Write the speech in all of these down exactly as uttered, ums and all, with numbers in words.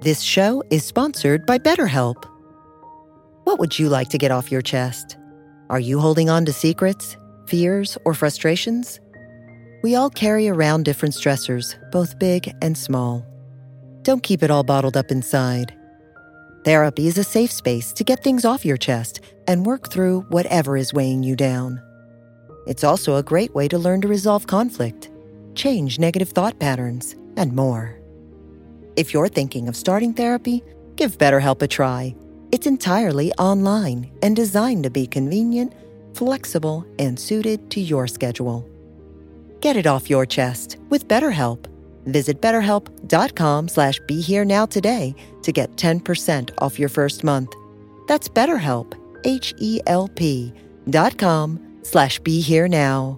This show is sponsored by BetterHelp. What would you like to get off your chest? Are you holding on to secrets, fears, or frustrations? We all carry around different stressors, both big and small. Don't keep it all bottled up inside. Therapy is a safe space to get things off your chest and work through whatever is weighing you down. It's also a great way to learn to resolve conflict, change negative thought patterns, and more. If you're thinking of starting therapy, give BetterHelp a try. It's entirely online and designed to be convenient, flexible, and suited to your schedule. Get it off your chest with BetterHelp. Visit betterhelp.com slash be here now today to get ten percent off your first month. That's BetterHelp, H E L P dot com slash be here now.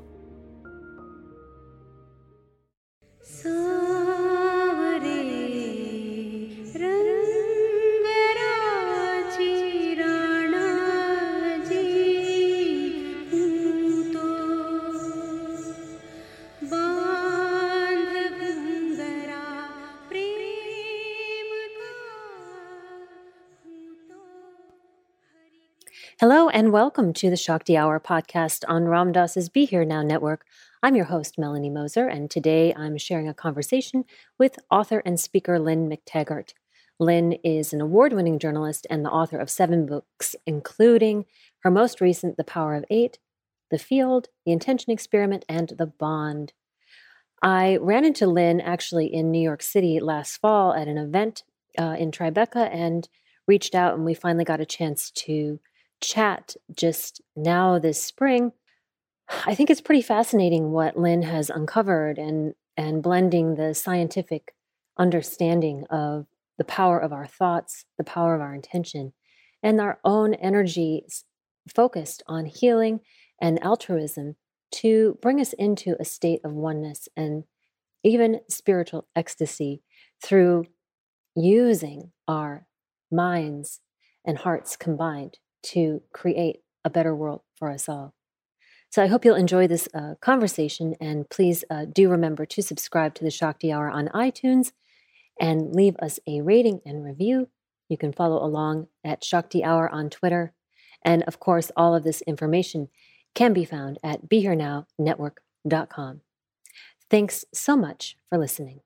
Hello and welcome to the Shakti Hour podcast on Ram Dass's Be Here Now network. I'm your host, Melanie Moser, and today I'm sharing a conversation with author and speaker Lynne McTaggart. Lynne is an award-winning journalist and the author of seven books, including her most recent, The Power of Eight, The Field, The Intention Experiment, and The Bond. I ran into Lynne actually in New York City last fall at an event uh, in Tribeca and reached out, and we finally got a chance to chat just now this spring. I think it's pretty fascinating what Lynne has uncovered and and blending the scientific understanding of the power of our thoughts, the power of our intention, and our own energies focused on healing and altruism to bring us into a state of oneness and even spiritual ecstasy through using our minds and hearts combined to create a better world for us all. So I hope you'll enjoy this uh, conversation, and please uh, do remember to subscribe to the Shakti Hour on iTunes and leave us a rating and review. You can follow along at Shakti Hour on Twitter. And of course, all of this information can be found at be here now network dot com. Thanks so much for listening.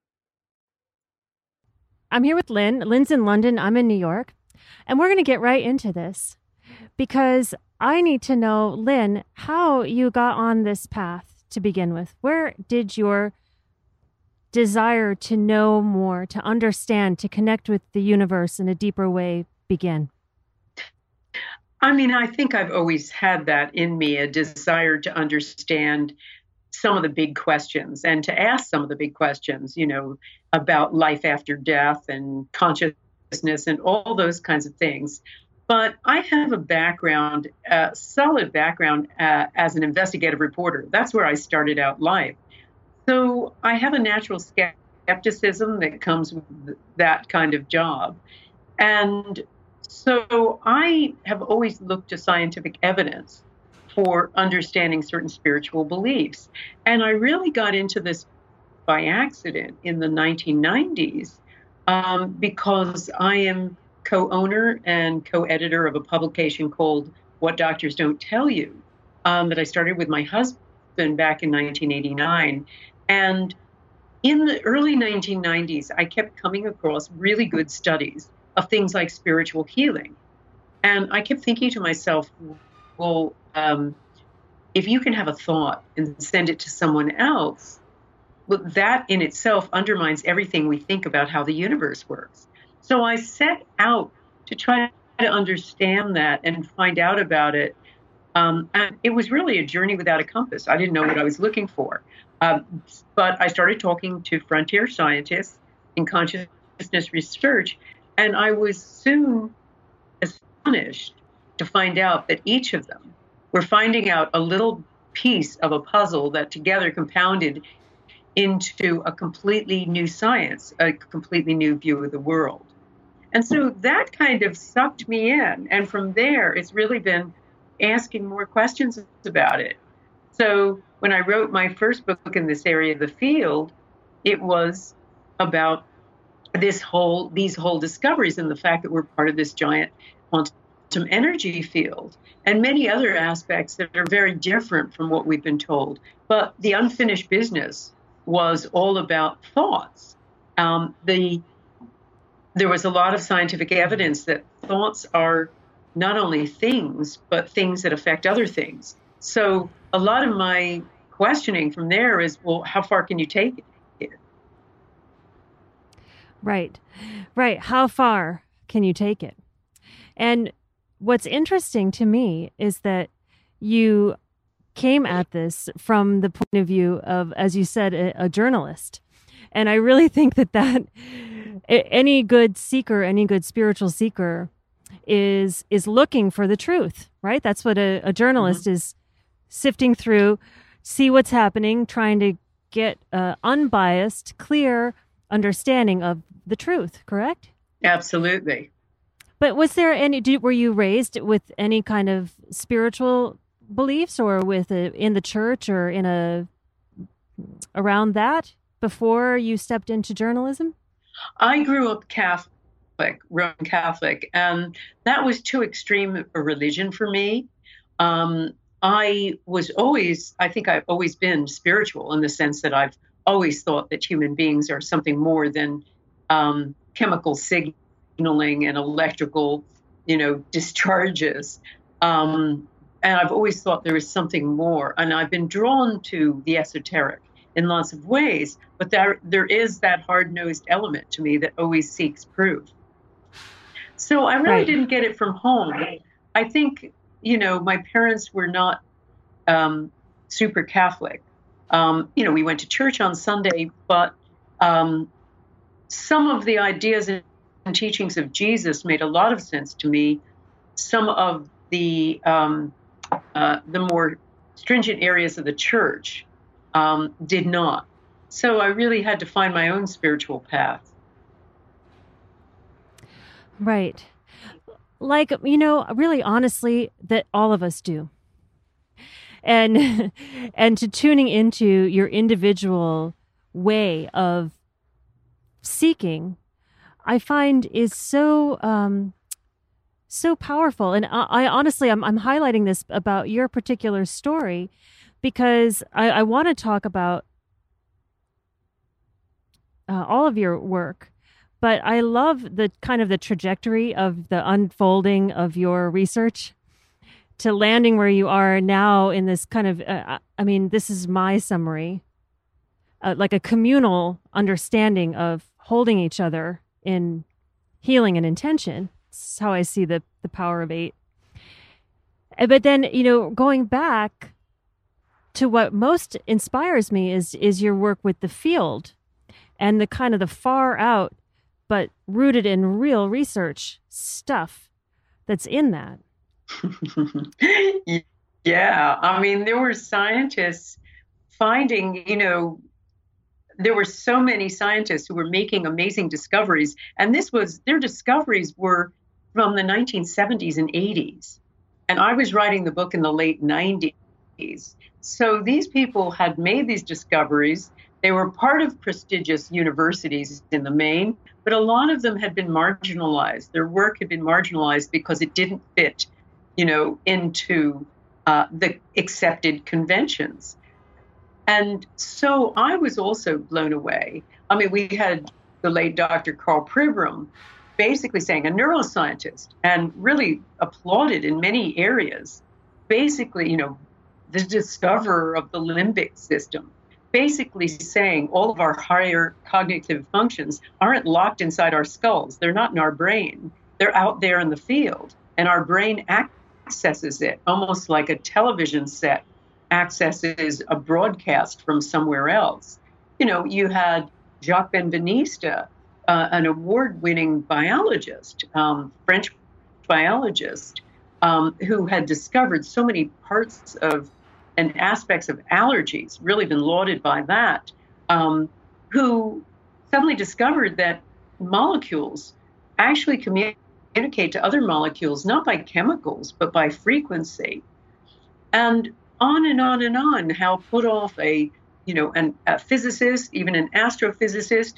I'm here with Lynne. Lynne's in London. I'm in New York. And we're going to get right into this, because I need to know, Lynne, how you got on this path to begin with. Where did your desire to know more, to understand, to connect with the universe in a deeper way begin? I mean, I think I've always had that in me, a desire to understand some of the big questions and to ask some of the big questions, you know, about life after death and consciousness and all those kinds of things. But I have a background, a solid background uh, as an investigative reporter. That's where I started out life. So I have a natural skepticism that comes with that kind of job. And so I have always looked to scientific evidence for understanding certain spiritual beliefs. And I really got into this by accident in the nineteen nineties um, because I am co-owner and co-editor of a publication called What Doctors Don't Tell You, um, that I started with my husband back in nineteen eighty-nine. And in the early nineteen nineties, I kept coming across really good studies of things like spiritual healing. And I kept thinking to myself, well, um, if you can have a thought and send it to someone else, well, that in itself undermines everything we think about how the universe works. So I set out to try to understand that and find out about it. Um, and it was really a journey without a compass. I didn't know what I was looking for. Um, but I started talking to frontier scientists in consciousness research, and I was soon astonished to find out that each of them were finding out a little piece of a puzzle that together compounded into a completely new science, a completely new view of the world. And so that kind of sucked me in. And from there, it's really been asking more questions about it. So when I wrote my first book in this area of the field, it was about this whole these whole discoveries and the fact that we're part of this giant quantum energy field and many other aspects that are very different from what we've been told. But the unfinished business was all about thoughts. Um, the there was a lot of scientific evidence that thoughts are not only things, but things that affect other things. So a lot of my questioning from there is, well, how far can you take it? Right, right. How far can you take it? And what's interesting to me is that you came at this from the point of view of, as you said, a, a journalist. And I really think that that any good seeker, any good spiritual seeker is is looking for the truth, right? That's what a, a journalist mm-hmm. is sifting through, see what's happening, trying to get an unbiased, clear understanding of the truth, correct? Absolutely. But was there any, did, were you raised with any kind of spiritual beliefs or with a, in the church or in a, around that before you stepped into journalism? I grew up Catholic, Roman Catholic, and that was too extreme a religion for me. Um, I was always, I think I've always been spiritual in the sense that I've always thought that human beings are something more than um, chemical signaling and electrical, you know, discharges. Um, and I've always thought there is something more. And I've been drawn to the esoteric in lots of ways, but there there is that hard-nosed element to me that always seeks proof. So I really right. didn't get it from home. I think, you know, my parents were not um, super Catholic. Um, you know, we went to church on Sunday, but um, some of the ideas and teachings of Jesus made a lot of sense to me. Some of the um, uh, the more stringent areas of the church um, did not. So I really had to find my own spiritual path. Right. Like, you know, really honestly, that all of us do. And and to tuning into your individual way of seeking, I find is so um, so powerful. And I, I honestly, I'm I'm highlighting this about your particular story because I, I want to talk about uh, all of your work. But I love the kind of the trajectory of the unfolding of your research to landing where you are now in this kind of, uh, I mean, this is my summary, uh, like a communal understanding of holding each other in healing and intention. That's how I see the, the power of eight. But then, you know, going back to what most inspires me is is your work with the field and the kind of the far out, but rooted in real research stuff that's in that. Yeah. I mean, there were scientists finding, you know, there were so many scientists who were making amazing discoveries. And this was, their discoveries were from the nineteen seventies and eighties. And I was writing the book in the late nineties. So these people had made these discoveries. They were part of prestigious universities in the main, but a lot of them had been marginalized. Their work had been marginalized because it didn't fit, you know, into uh, the accepted conventions. And so I was also blown away. I mean, we had the late Doctor Carl Pribram basically saying, a neuroscientist, and really applauded in many areas, basically, you know, the discoverer of the limbic system, basically saying all of our higher cognitive functions aren't locked inside our skulls. They're not in our brain. They're out there in the field, and our brain accesses it almost like a television set accesses a broadcast from somewhere else. You know, you had Jacques Benveniste, uh, an award-winning biologist, um, French biologist, um, who had discovered so many parts of and aspects of allergies, really been lauded by that, um, who suddenly discovered that molecules actually communicate to other molecules, not by chemicals, but by frequency. And on and on and on, how put off a, you know, an, a physicist, even an astrophysicist,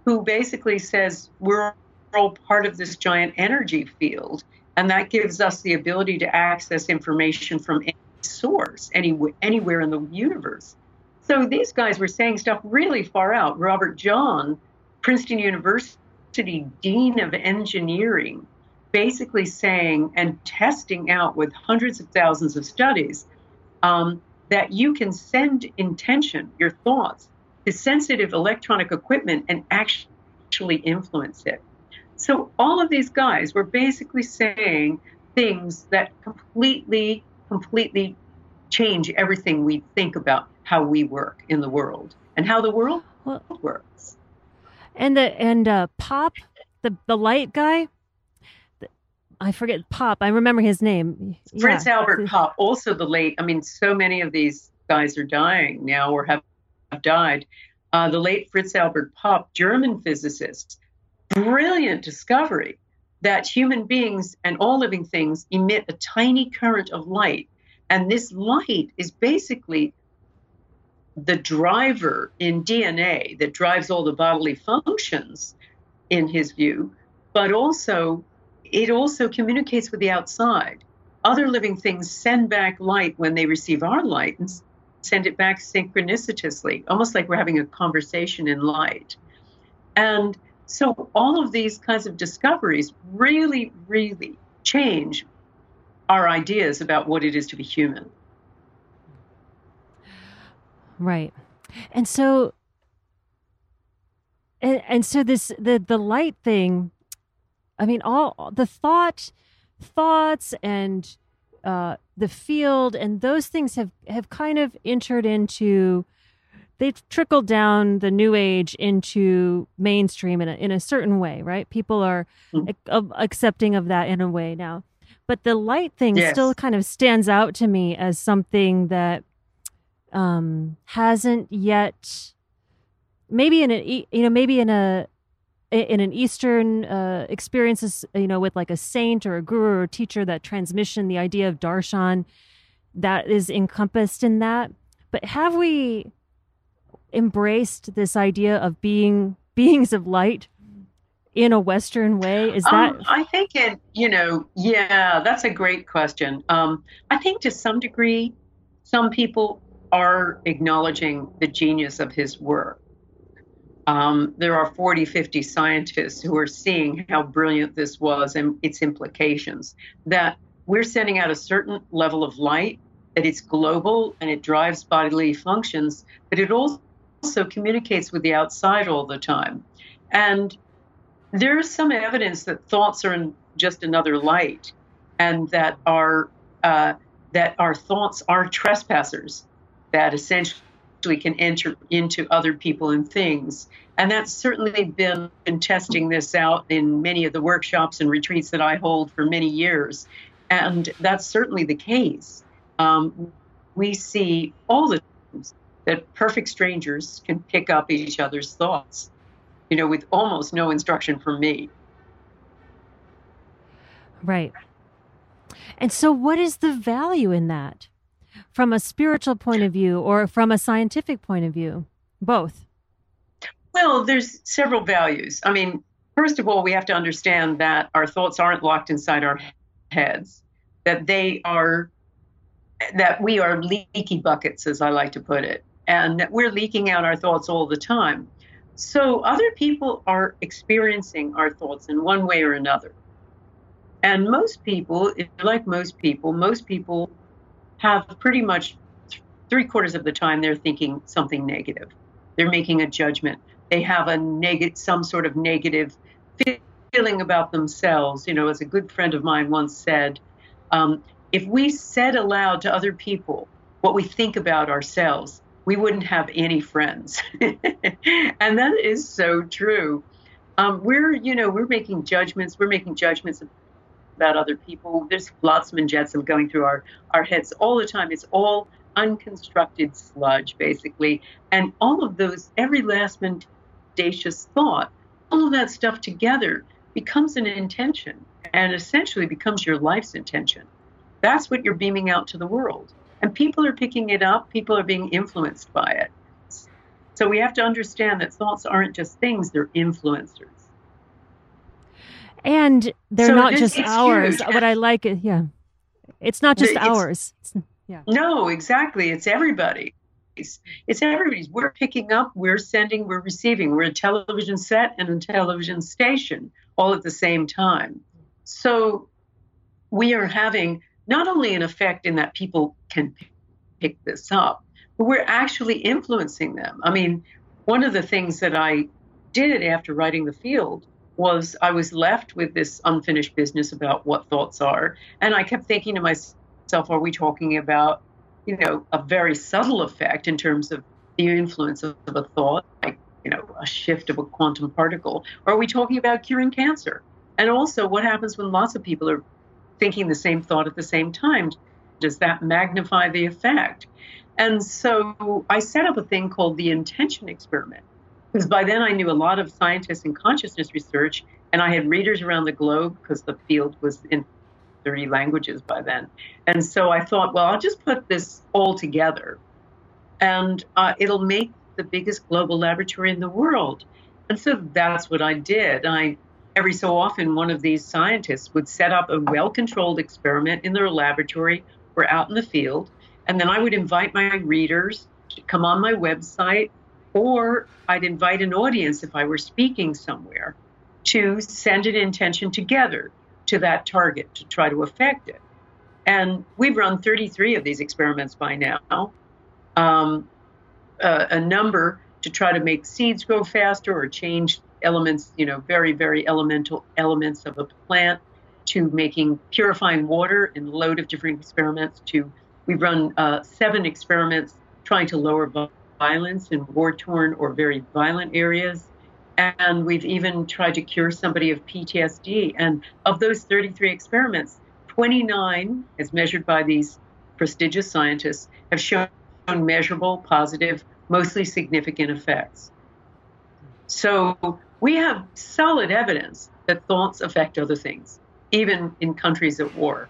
who basically says we're all part of this giant energy field, and that gives us the ability to access information from any source, any, anywhere in the universe. So these guys were saying stuff really far out. Robert John, Princeton University Dean of Engineering, basically saying and testing out with hundreds of thousands of studies um, that you can send intention, your thoughts, to sensitive electronic equipment and actually influence it. So all of these guys were basically saying things that completely, completely change everything we think about how we work in the world and how the world well, works. And the and uh, Pop, the the light guy, the, I forget Pop. I remember his name. Fritz yeah. Albert Pop, also the late. I mean, so many of these guys are dying now or have, have died. Uh, the late Fritz Albert Pop, German physicist, brilliant discovery that human beings and all living things emit a tiny current of light, and this light is basically the driver in D N A that drives all the bodily functions, in his view, but also it also communicates with the outside. Other living things send back light when they receive our light and send it back synchronicitously, almost like we're having a conversation in light. And so all of these kinds of discoveries really, really change our ideas about what it is to be human. Right. And so, and, and so this, the, the light thing, I mean, all the thought, thoughts and uh, the field and those things have, have kind of entered into, they've trickled down the new age into mainstream in a, in a certain way, right? People are mm-hmm. accepting of that in a way now. But the light thing yes. still kind of stands out to me as something that um, hasn't yet, maybe in a, you know, maybe in a, in an Eastern uh, experiences, you know, with like a saint or a guru or a teacher, that transmission, the idea of darshan, that is encompassed in that. But have we embraced this idea of being beings of light in a Western way? Is that? Um, I think it, you know, yeah, that's a great question. Um, I think to some degree, some people are acknowledging the genius of his work. Um, there are forty, fifty scientists who are seeing how brilliant this was and its implications, that we're sending out a certain level of light, that it's global and it drives bodily functions, but it also communicates with the outside all the time. And there's some evidence that thoughts are in just another light, and that our uh, that our thoughts are trespassers that essentially can enter into other people and things. And that's certainly been, been testing this out in many of the workshops and retreats that I hold for many years. And that's certainly the case. Um, we see all the times that perfect strangers can pick up each other's thoughts, you know, with almost no instruction from me. Right. And so what is the value in that from a spiritual point of view or from a scientific point of view? Both. Well, there's several values. I mean, first of all, we have to understand that our thoughts aren't locked inside our heads, that they are, that we are leaky buckets, as I like to put it, and that we're leaking out our thoughts all the time. So other people are experiencing our thoughts in one way or another. And most people, if like most people, most people have pretty much three quarters of the time they're thinking something negative. They're making a judgment. They have a negative, some sort of negative feeling about themselves. You know, as a good friend of mine once said, um, if we said aloud to other people what we think about ourselves, we wouldn't have any friends. And that is so true. Um, we're, you know, we're making judgments. We're making judgments about other people. There's flotsam and jetsam going through our, our heads all the time. It's all unconstructed sludge, basically. And all of those, every last mendacious thought, all of that stuff together becomes an intention and essentially becomes your life's intention. That's what you're beaming out to the world. And people are picking it up. People are being influenced by it. So we have to understand that thoughts aren't just things, they're influencers. And they're so not this, just ours. Huge. What I like is, yeah, it's not just it's, ours. It's, yeah. No, exactly. It's everybody's. It's, it's everybody's. We're picking up, we're sending, we're receiving. We're a television set and a television station all at the same time. So we are having not only an effect in that people can pick this up, but we're actually influencing them. I mean, one of the things that I did after writing The Field was I was left with this unfinished business about what thoughts are. And I kept thinking to myself, are we talking about, you know, a very subtle effect in terms of the influence of a thought, like, you know, a shift of a quantum particle? Or are we talking about curing cancer? And also, what happens when lots of people are thinking the same thought at the same time? Does that magnify the effect? And so I set up a thing called the intention experiment, because by then I knew a lot of scientists in consciousness research, and I had readers around the globe because The Field was in thirty languages by then. And so I thought, well, I'll just put this all together, and uh, it'll make the biggest global laboratory in the world. And so that's what I did. I every so often, one of these scientists would set up a well-controlled experiment in their laboratory or out in the field, and then I would invite my readers to come on my website, or I'd invite an audience if I were speaking somewhere to send an intention together to that target to try to affect it. And we've run thirty-three of these experiments by now, um, uh, a number to try to make seeds grow faster or change elements, you know, very, very elemental elements of a plant, to making purifying water in a load of different experiments. To we've run uh, seven experiments trying to lower violence in war-torn or very violent areas. And we've even tried to cure somebody of P T S D. And of those thirty-three experiments, twenty-nine, as measured by these prestigious scientists, have shown measurable, positive, mostly significant effects. So we have solid evidence that thoughts affect other things, even in countries at war.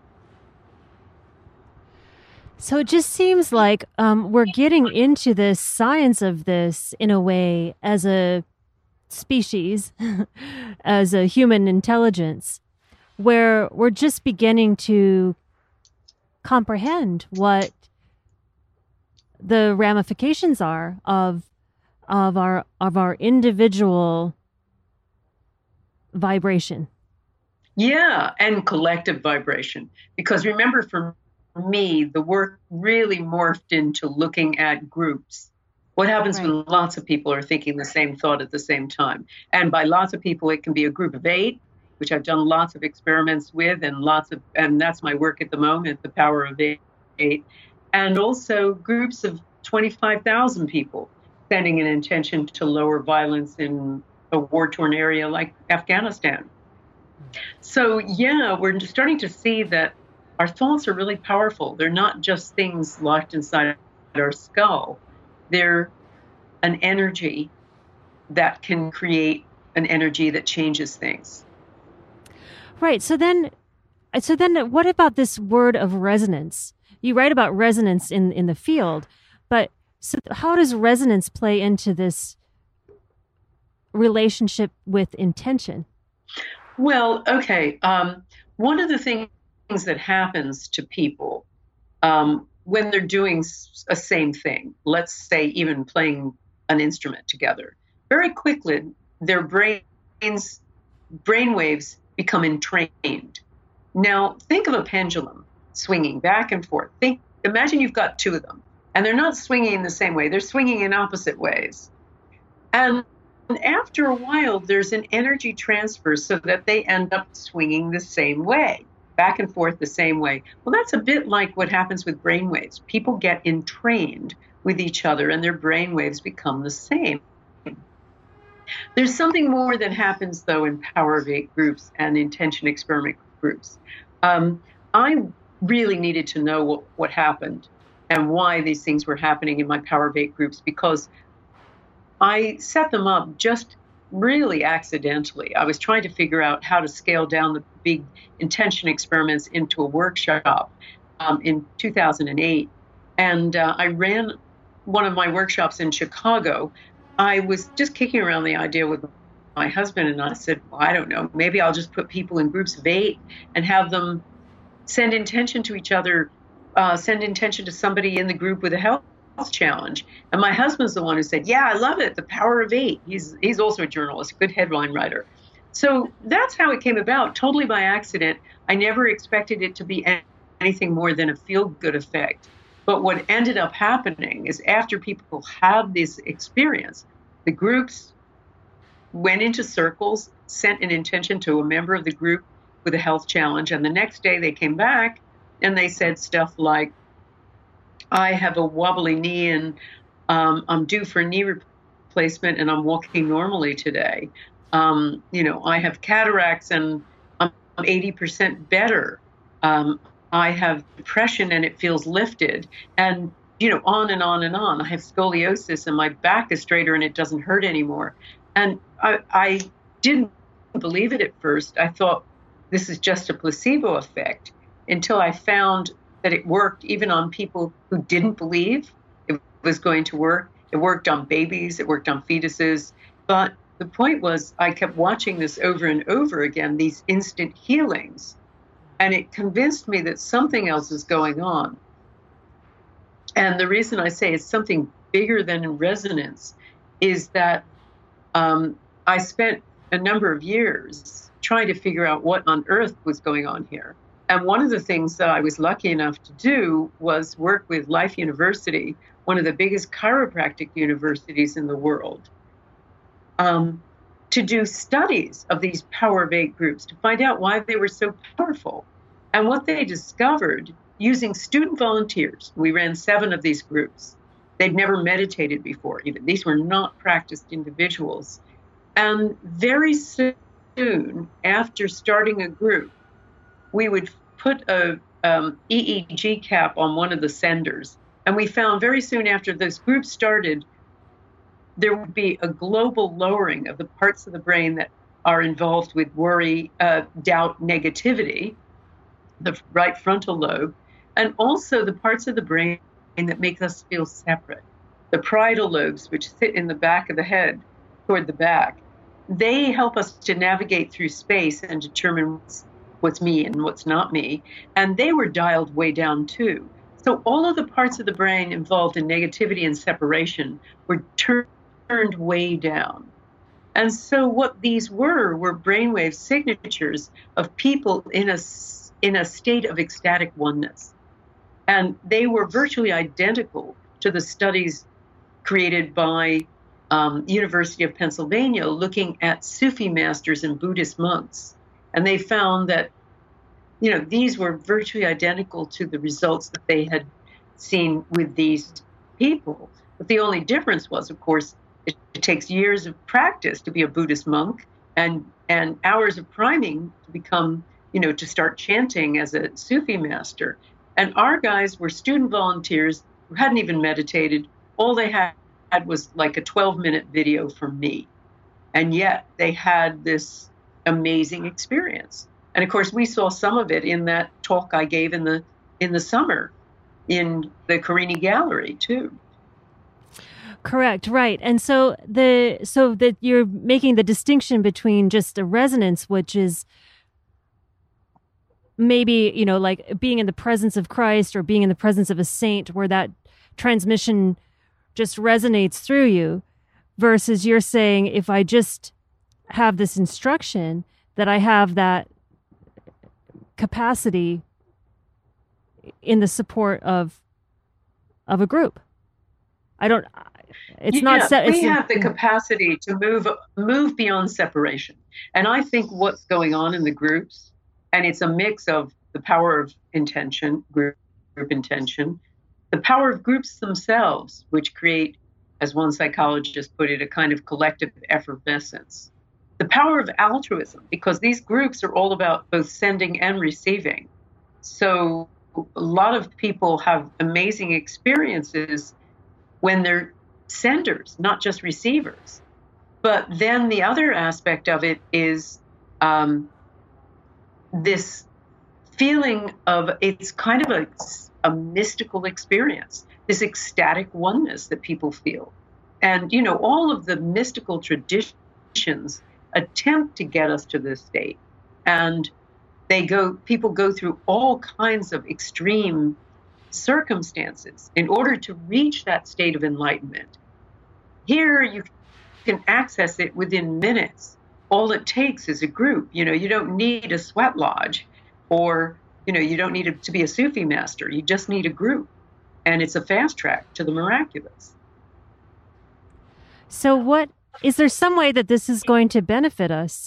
So it just seems like um, we're getting into the science of this in a way as a species, as a human intelligence, where we're just beginning to comprehend what the ramifications are of of our of our individual vibration. Yeah, and collective vibration. Because remember, for me, the work really morphed into looking at groups. What happens right. when lots of people are thinking the same thought at the same time? And by lots of people, it can be a group of eight, which I've done lots of experiments with, and lots of, and that's my work at the moment, the power of eight. And also groups of twenty-five thousand people sending an intention to lower violence in a war-torn area like Afghanistan. So yeah, we're starting to see that our thoughts are really powerful. They're not just things locked inside our skull. They're an energy that can create an energy that changes things. Right. So then, so then what about this word of resonance? You write about resonance in, in The Field, but so how does resonance play into this relationship with intention? Well, okay. Um, one of the things that happens to people um, when they're doing a same thing, let's say even playing an instrument together, very quickly their brains, brain waves become entrained. Now, think of a pendulum swinging back and forth. Think, imagine you've got two of them, and they're not swinging in the same way. They're swinging in opposite ways. And after a while, there's an energy transfer so that they end up swinging the same way, back and forth the same way. Well, that's a bit like what happens with brain waves. People get entrained with each other, and their brain waves become the same. There's something more that happens, though, in Power of Eight groups and intention experiment groups. Um, I really needed to know what, what happened and why these things were happening in my Power of Eight groups, because I set them up just really accidentally. I was trying to figure out how to scale down the big intention experiments into a workshop um, in two thousand eight. And uh, I ran one of my workshops in Chicago, I was just kicking around the idea with my husband, and I said, well, I don't know, maybe I'll just put people in groups of eight and have them send intention to each other, uh, send intention to somebody in the group with a health challenge. And my husband's the one who said, yeah, I love it, the power of eight. He's he's also a journalist, a good headline writer. So that's how it came about, totally by accident. I never expected it to be anything more than a feel-good effect. But what ended up happening is after people had this experience, the groups went into circles, sent an intention to a member of the group with a health challenge, and the next day they came back and they said stuff like, I have a wobbly knee and um, I'm due for a knee replacement and I'm walking normally today. Um, you know, I have cataracts and I'm eighty percent better. Um, I have depression and it feels lifted, and, you know, on and on and on. I have scoliosis and my back is straighter and it doesn't hurt anymore. And I, I didn't believe it at first. I thought this is just a placebo effect, until I found that it worked even on people who didn't believe it was going to work. It worked on babies, it worked on fetuses. But the point was, I kept watching this over and over again, these instant healings. And it convinced me that something else is going on. And the reason I say it's something bigger than resonance is that um, I spent a number of years trying to figure out what on earth was going on here. And one of the things that I was lucky enough to do was work with Life University, one of the biggest chiropractic universities in the world, um, to do studies of these Power of Eight groups to find out why they were so powerful. And what they discovered using student volunteers, we ran seven of these groups. They'd never meditated before, even. These were not practiced individuals. And very soon after starting a group, we would put a um, E E G cap on one of the senders. And we found very soon after those groups started, there would be a global lowering of the parts of the brain that are involved with worry, uh, doubt, negativity, the right frontal lobe, and also the parts of the brain that make us feel separate. The parietal lobes, which sit in the back of the head toward the back, they help us to navigate through space and determine what's, what's me and what's not me. And they were dialed way down too. So all of the parts of the brain involved in negativity and separation were turned turned way down. And so what these were were brainwave signatures of people in a, in a state of ecstatic oneness. And they were virtually identical to the studies created by um, University of Pennsylvania looking at Sufi masters and Buddhist monks. And they found that, you know, these were virtually identical to the results that they had seen with these people. But the only difference was, of course, It, it takes years of practice to be a Buddhist monk, and and hours of priming to become, you know, to start chanting as a Sufi master. And our guys were student volunteers who hadn't even meditated. All they had, had was like a twelve minute video from me. And yet they had this amazing experience. And of course, we saw some of it in that talk I gave in the in the summer in the Carini Gallery too. Correct, right. And so the so that you're making the distinction between just a resonance, which is maybe, you know, like being in the presence of Christ or being in the presence of a saint, where that transmission just resonates through you, versus you're saying, if I just have this instruction, that I have that capacity in the support of of a group. I don't. It's yeah, not set. We it's, have the capacity to move move beyond separation, and I think what's going on in the groups, and it's a mix of the power of intention, group, group intention, the power of groups themselves, which create, as one psychologist put it, a kind of collective effervescence. The power of altruism, because these groups are all about both sending and receiving. So a lot of people have amazing experiences when they're senders, not just receivers. But then the other aspect of it is um, this feeling of, it's kind of a, a mystical experience. this ecstatic oneness that people feel. And, you know, all of the mystical traditions attempt to get us to this state. And they go, people go through all kinds of extreme circumstances in order to reach that state of enlightenment. Here, you can access it within minutes. All it takes is a group. You know, you don't need a sweat lodge, or, you know, you don't need a, to be a Sufi master. You just need a group. And it's a fast track to the miraculous. So what, is there some way that this is going to benefit us?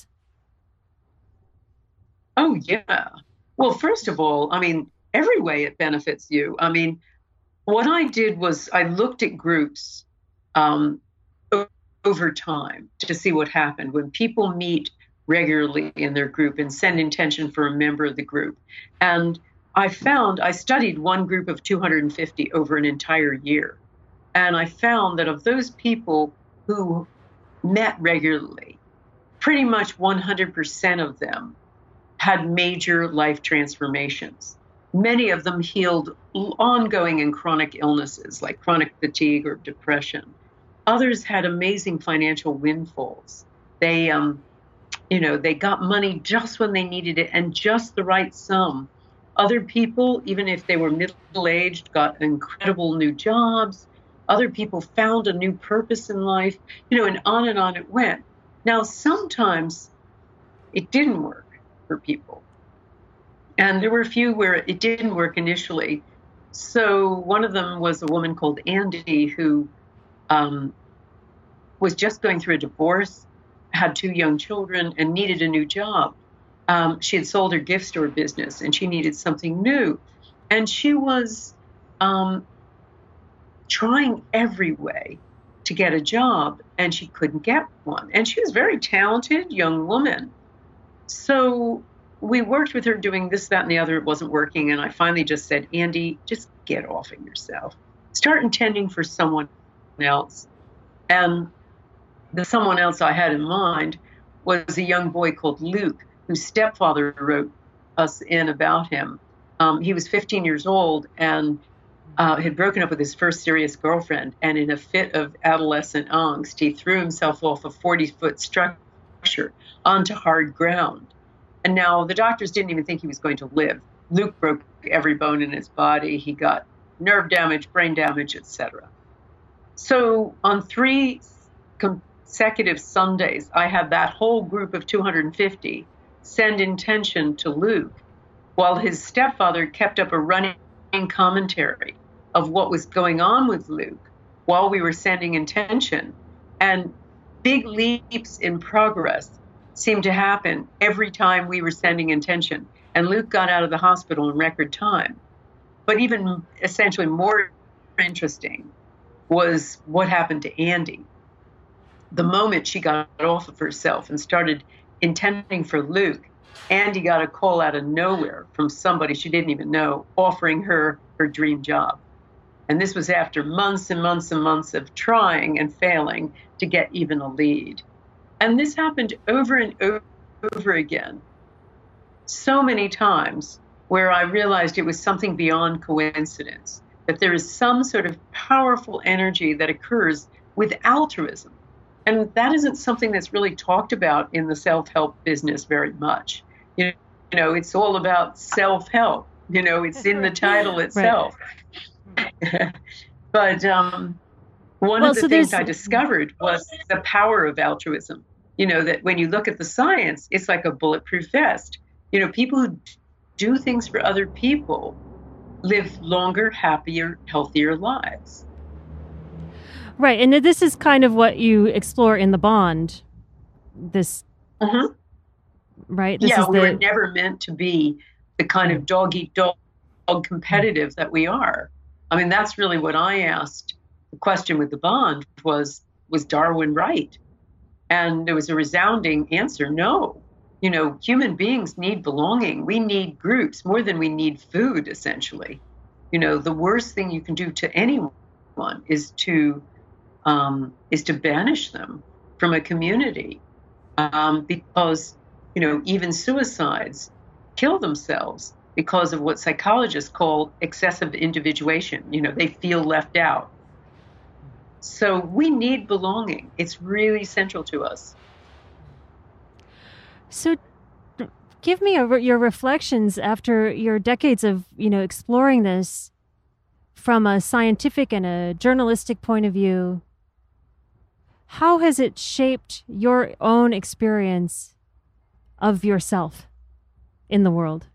Oh, yeah. Well, first of all, I mean, every way it benefits you. I mean, what I did was I looked at groups um, over time to see what happened when people meet regularly in their group and send intention for a member of the group. And I found, I studied one group of two hundred fifty over an entire year. And I found that of those people who met regularly, pretty much one hundred percent of them had major life transformations. Many of them healed ongoing and chronic illnesses like chronic fatigue or depression. Others had amazing financial windfalls. They, um, you know, they got money just when they needed it and just the right sum. Other people, even if they were middle-aged, got incredible new jobs. Other people found a new purpose in life, you know, and on and on it went. Now, sometimes it didn't work for people. And there were a few where it didn't work initially. So one of them was a woman called Andy who um, was just going through a divorce, had two young children, and needed a new job. Um, she had sold her gift store business and she needed something new. And she was um, trying every way to get a job, and she couldn't get one. And she was a very talented young woman. So we worked with her doing this, that, and the other. It wasn't working. And I finally just said, Andy, just get off of yourself. Start intending for someone else. And the someone else I had in mind was a young boy called Luke, whose stepfather wrote us in about him. Um, he was fifteen years old and uh, had broken up with his first serious girlfriend. And in a fit of adolescent angst, he threw himself off a forty-foot structure onto hard ground. And now the doctors didn't even think he was going to live. Luke broke every bone in his body. He got nerve damage, brain damage, et cetera. So on three consecutive Sundays, I had that whole group of two hundred fifty send intention to Luke, while his stepfather kept up a running commentary of what was going on with Luke while we were sending intention. And big leaps in progress seemed to happen every time we were sending intention. And Luke got out of the hospital in record time. But even essentially more interesting was what happened to Andy. The moment she got off of herself and started intending for Luke, Andy got a call out of nowhere from somebody she didn't even know, offering her her dream job. And this was after months and months and months of trying and failing to get even a lead. And this happened over and over again, so many times, where I realized it was something beyond coincidence, that there is some sort of powerful energy that occurs with altruism. And that isn't something that's really talked about in the self-help business very much. You know, it's all about self-help. You know, it's in the title itself. Right. But um, one well, of the so things there's... I discovered was the power of altruism. You know, that when you look at the science, it's like a bulletproof vest. You know, people who do things for other people live longer, happier, healthier lives. Right. And this is kind of what you explore in The Bond. This, uh-huh. right? This yeah, is we the... were never meant to be the kind of dog-eat-dog competitive that we are. I mean, that's really what I asked. The question with The Bond was, was Darwin right? And there was a resounding answer, no. You know, human beings need belonging. We need groups more than we need food, essentially. You know, the worst thing you can do to anyone is to um, is to banish them from a community, um, because, you know, even suicides kill themselves because of what psychologists call excessive individuation. You know, they feel left out. So we need belonging. It's really central to us. So give me a, your reflections after your decades of, you know, exploring this from a scientific and a journalistic point of view. How has it shaped your own experience of yourself in the world?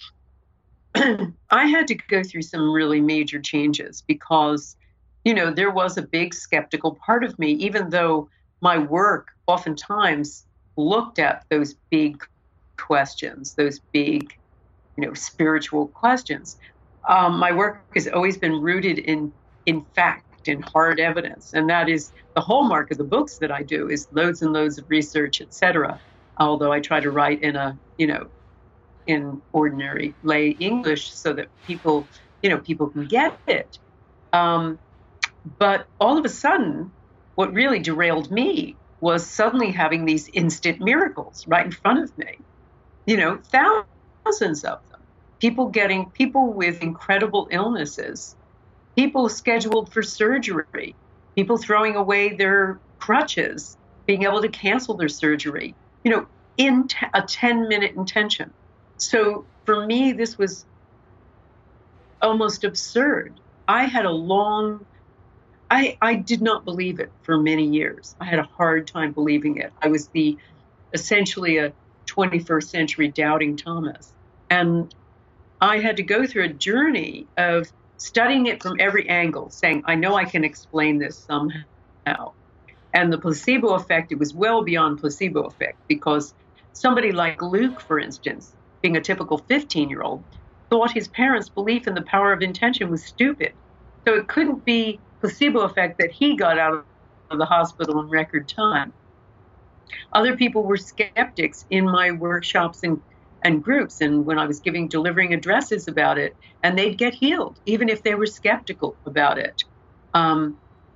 I had to go through some really major changes because, you know, there was a big skeptical part of me, even though my work oftentimes looked at those big questions, those big, you know, spiritual questions. Um, my work has always been rooted in, in fact, in hard evidence. And that is the hallmark of the books that I do, is loads and loads of research, et cetera. Although I try to write in a, you know, in ordinary lay English so that people, you know, people can get it. Um, but all of a sudden, what really derailed me was suddenly having these instant miracles right in front of me. You know, thousands of them. People getting, people with incredible illnesses, people scheduled for surgery, people throwing away their crutches, being able to cancel their surgery, you know, in t- a ten minute intention. So for me, this was almost absurd. I had a long, I, I did not believe it for many years. I had a hard time believing it. I was the essentially a twenty-first century doubting Thomas. And I had to go through a journey of studying it from every angle, saying, I know I can explain this somehow. And the placebo effect, it was well beyond placebo effect, because somebody like Luke, for instance, being a typical fifteen-year-old, thought his parents' belief in the power of intention was stupid. So it couldn't be placebo effect that he got out of the hospital in record time. Other people were skeptics in my workshops and, and groups, and when I was giving, delivering addresses about it, and they'd get healed, even if they were skeptical about it. Um,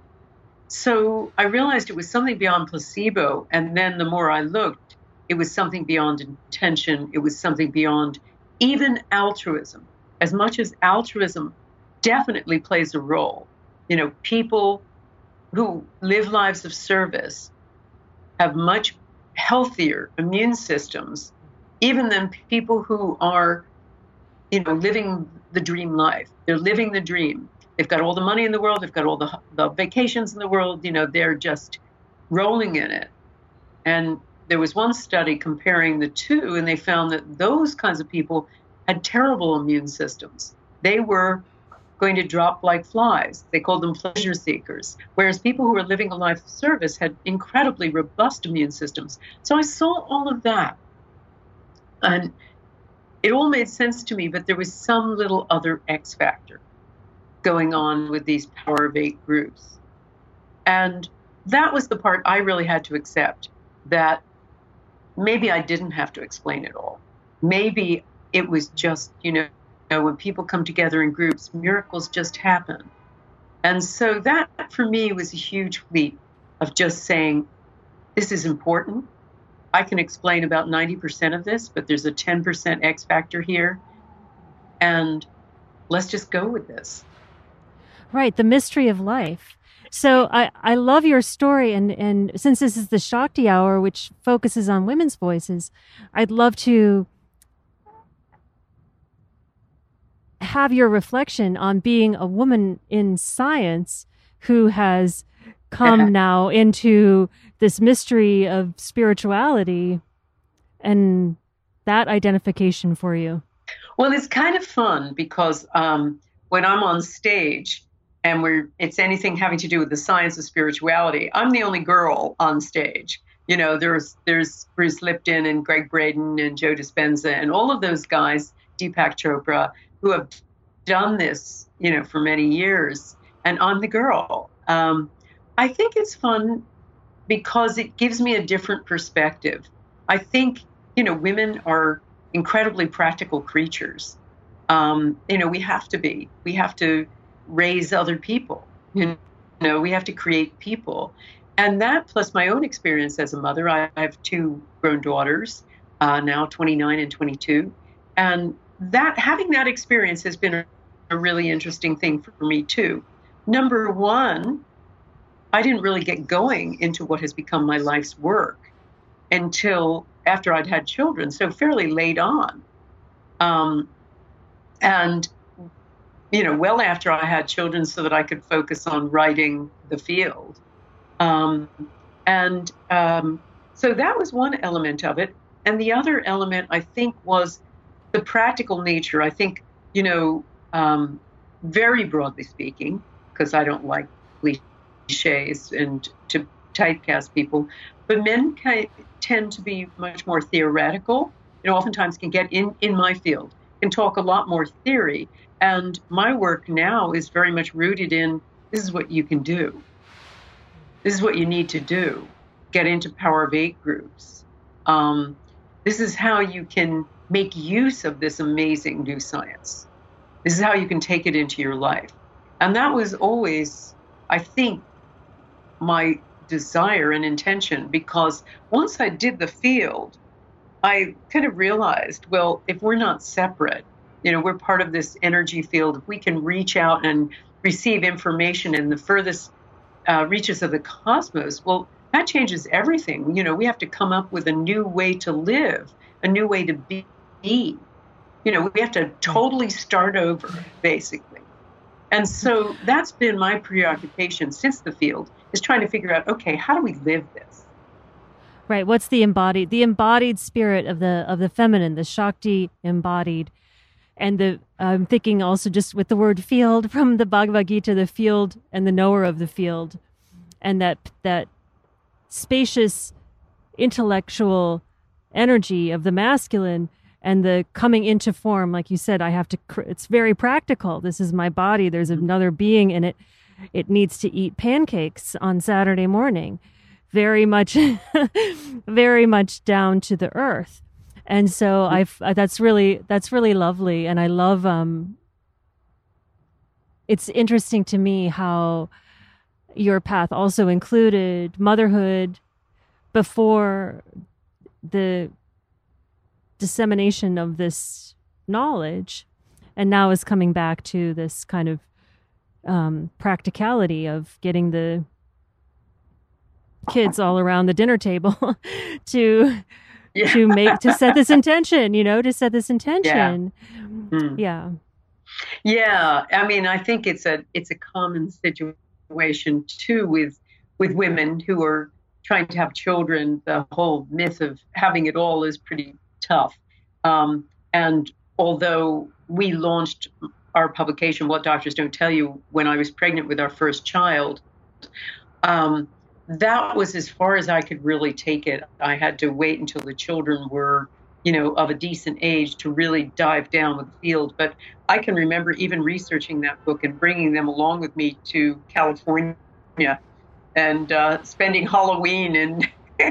so I realized it was something beyond placebo, and then the more I looked, it was something beyond intention. It was something beyond even altruism. As much as altruism definitely plays a role, you know, people who live lives of service have much healthier immune systems, even than people who are, you know, living the dream life. They're living the dream. They've got all the money in the world. They've got all the, the vacations in the world. You know, they're just rolling in it. And there was one study comparing the two, and they found that those kinds of people had terrible immune systems. They were going to drop like flies. They called them pleasure seekers, whereas people who were living a life of service had incredibly robust immune systems. So I saw all of that, and it all made sense to me, but there was some little other X factor going on with these Power of Eight groups. And that was the part I really had to accept, that maybe I didn't have to explain it all. Maybe it was just, you know, You know, when people come together in groups, miracles just happen. And so that, for me, was a huge leap of just saying, this is important. I can explain about ninety percent of this, but there's a ten percent X factor here. And let's just go with this. Right, the mystery of life. So I, I love your story. And, and since this is the Shakti Hour, which focuses on women's voices, I'd love to have your reflection on being a woman in science who has come now into this mystery of spirituality and that identification for you. Well, it's kind of fun because um, when I'm on stage and we're it's anything having to do with the science of spirituality, I'm the only girl on stage. You know, there's there's Bruce Lipton and Greg Braden and Joe Dispenza and all of those guys, Deepak Chopra, who have done this, you know, for many years, and I'm the girl. Um, I think it's fun because it gives me a different perspective. I think, you know, women are incredibly practical creatures. Um, you know, we have to be. We have to raise other people. You know, we have to create people. And that, plus my own experience as a mother, I have two grown daughters, uh, now twenty-nine and twenty-two. And that having that experience has been a, a really interesting thing for me too. Number one, I didn't really get going into what has become my life's work until after I'd had children, so fairly late on. Um, and, you know, well after I had children so that I could focus on writing the field. Um, and um, so that was one element of it. And the other element, I think, was the practical nature. I think, you know, um, very broadly speaking, because I don't like cliches and to typecast people, but men kind of tend to be much more theoretical. You know, oftentimes can get in, in my field, can talk a lot more theory. And my work now is very much rooted in, this is what you can do. This is what you need to do. Get into power of eight groups. Um, this is how you can make use of this amazing new science. This is how you can take it into your life. And that was always, I think, my desire and intention, because once I did the field, I kind of realized, well, if we're not separate, you know, we're part of this energy field. If we can reach out and receive information in the furthest uh, reaches of the cosmos, well, that changes everything. You know, we have to come up with a new way to live, a new way to be. You know, we have to totally start over, basically. And so that's been my preoccupation since the field, is trying to figure out, okay, how do we live this? Right. What's the embodied, the embodied spirit of the of the feminine, the Shakti embodied, and the I'm thinking also just with the word field from the Bhagavad Gita, the field and the knower of the field, and that that spacious intellectual energy of the masculine. And the coming into form, like you said, I have to, it's very practical. This is my body. There's another being in it. It needs to eat pancakes on Saturday morning. Very much, very much down to the earth. And so I've, that's really, that's really lovely. And I love, um, it's interesting to me how your path also included motherhood before the dissemination of this knowledge, and now is coming back to this kind of um, practicality of getting the kids all around the dinner table to yeah. to make to set this intention, you know, to set this intention. Yeah. Mm. yeah. Yeah. I mean, I think it's a it's a common situation too with with women who are trying to have children. The whole myth of having it all is pretty tough. Um, and although we launched our publication, What Doctors Don't Tell You, when I was pregnant with our first child, um, that was as far as I could really take it. I had to wait until the children were, you know, of a decent age to really dive down with the field. But I can remember even researching that book and bringing them along with me to California and uh, spending Halloween in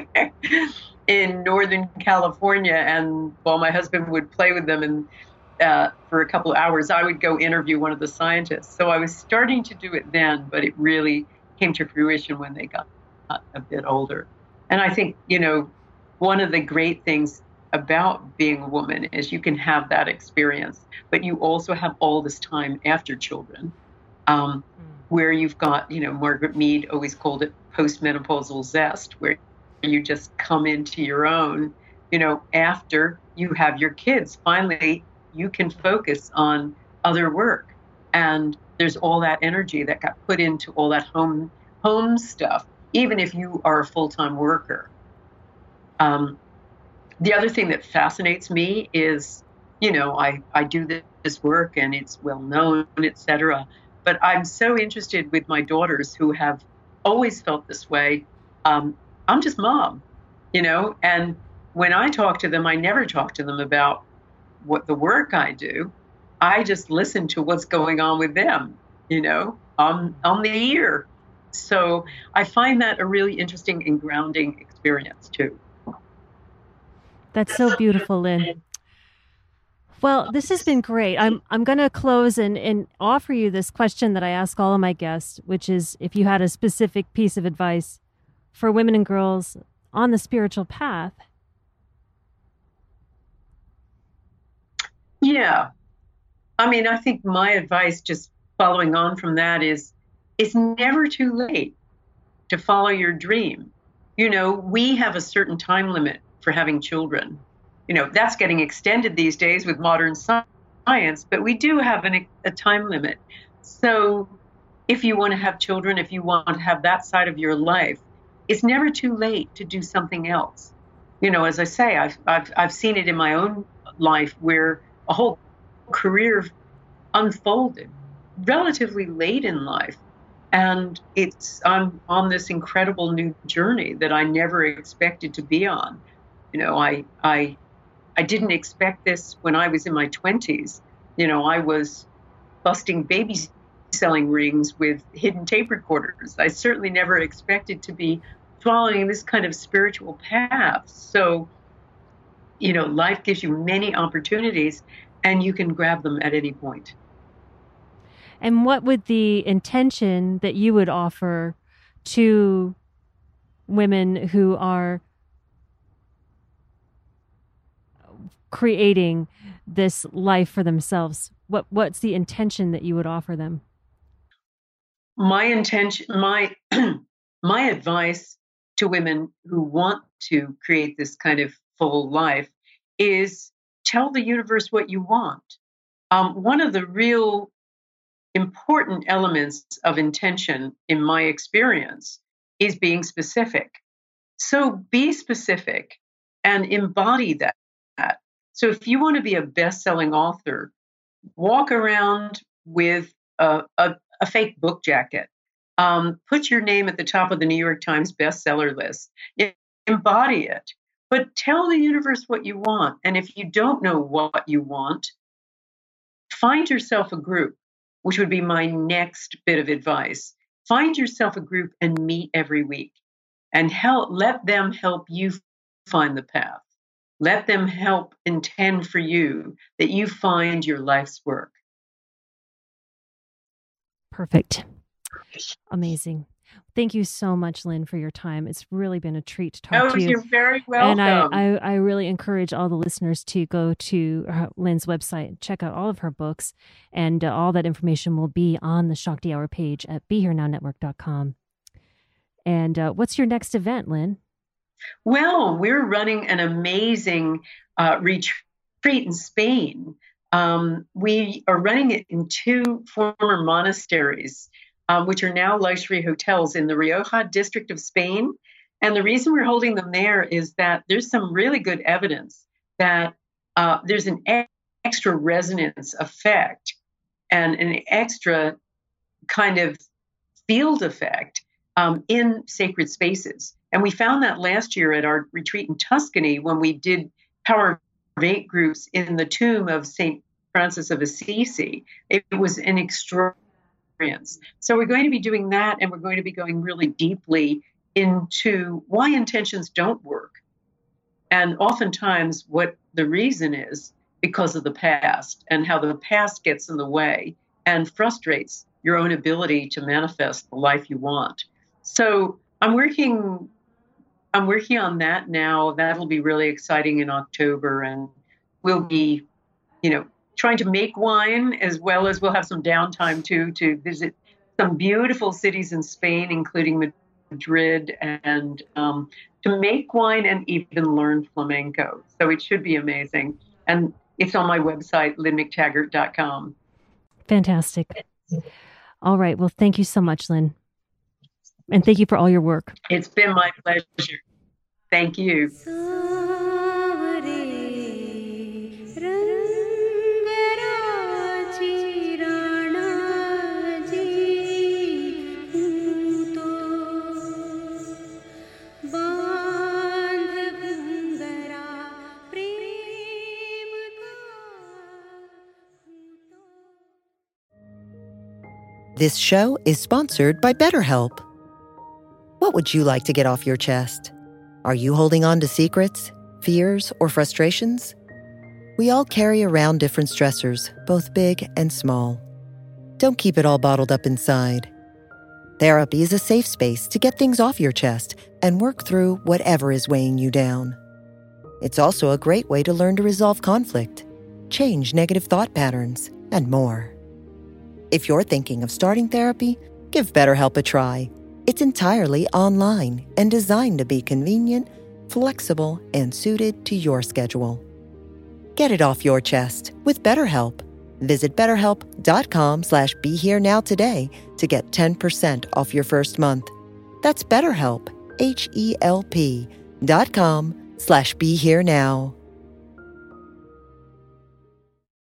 in Northern California, and while my husband would play with them and uh, for a couple of hours, I would go interview one of the scientists. So I was starting to do it then, but it really came to fruition when they got a bit older. And I think, you know, one of the great things about being a woman is you can have that experience, but you also have all this time after children, um, mm. where you've got, you know, Margaret Mead always called it postmenopausal zest, where you just come into your own, you know, after you have your kids. Finally, you can focus on other work. And there's all that energy that got put into all that home home stuff, even if you are a full-time worker. Um, the other thing that fascinates me is, you know, I, I do this work and it's well known, et cetera. But I'm so interested with my daughters who have always felt this way. Um, I'm just mom, you know, and when I talk to them, I never talk to them about what the work I do. I just listen to what's going on with them, you know, on, on the ear. So I find that a really interesting and grounding experience too. That's so beautiful, Lynn. Well, this has been great. I'm I'm going to close and, and offer you this question that I ask all of my guests, which is if you had a specific piece of advice for women and girls on the spiritual path. You Yeah. I mean, I think my advice, just following on from that, is it's never too late to follow your dream. You know, we have a certain time limit for having children. You know, that's getting extended these days with modern science, but we do have an, a time limit. So if you want to have children, if you want to have that side of your life, it's never too late to do something else. You know, as I say, I've, I've, I've seen it in my own life where a whole career unfolded relatively late in life. And it's I'm on this incredible new journey that I never expected to be on. You know, I I I didn't expect this when I was in my twenties. You know, I was busting baby selling rings with hidden tape recorders. I certainly never expected to be following this kind of spiritual path. So, you know, life gives you many opportunities and you can grab them at any point. And what would the intention that you would offer to women who are creating this life for themselves? What what's the intention that you would offer them? My intention, my my advice to women who want to create this kind of full life is tell the universe what you want. Um, one of the real important elements of intention, in my experience, is being specific. So be specific and embody that. So if you want to be a best-selling author, walk around with a, a, a fake book jacket. Um, put your name at the top of the New York Times bestseller list. Embody it. But tell the universe what you want. And if you don't know what you want, find yourself a group, which would be my next bit of advice. Find yourself a group and meet every week and help, let them help you find the path. Let them help intend for you that you find your life's work. Perfect. Amazing. Thank you so much, Lynn, for your time. It's really been a treat to talk oh, to you. You're very welcome. And I, I, I really encourage all the listeners to go to uh, Lynn's website and check out all of her books. And uh, all that information will be on the Shakti Hour page at be here now network dot com. And uh, what's your next event, Lynn? Well, we're running an amazing uh, retreat in Spain. Um, we are running it in two former monasteries, um, which are now luxury hotels in the Rioja district of Spain. And the reason we're holding them there is that there's some really good evidence that uh, there's an e- extra resonance effect and an extra kind of field effect um, in sacred spaces. And we found that last year at our retreat in Tuscany when we did Power of Eight groups in the tomb of Saint Francis of Assisi. It was an extraordinary. So we're going to be doing that, and we're going to be going really deeply into why intentions don't work. And oftentimes what the reason is because of the past and how the past gets in the way and frustrates your own ability to manifest the life you want. So I'm working I'm working on that now. That'll be really exciting in October, and we'll be, you know, trying to make wine as well as we'll have some downtime too to visit some beautiful cities in Spain, including Madrid, and um, to make wine and even learn flamenco. So it should be amazing. And it's on my website, lynn mctaggart dot com. Fantastic. All right. Well, thank you so much, Lynn. And thank you for all your work. It's been my pleasure. Thank you. This show is sponsored by BetterHelp. What would you like to get off your chest? Are you holding on to secrets, fears, or frustrations? We all carry around different stressors, both big and small. Don't keep it all bottled up inside. Therapy is a safe space to get things off your chest and work through whatever is weighing you down. It's also a great way to learn to resolve conflict. change negative thought patterns, and more. If you're thinking of starting therapy, give BetterHelp a try. It's entirely online and designed to be convenient, flexible, and suited to your schedule. Get it off your chest with BetterHelp. Visit betterhelp.com slash be here now today to get ten percent off your first month. That's BetterHelp, H E L P dot com slash be here now.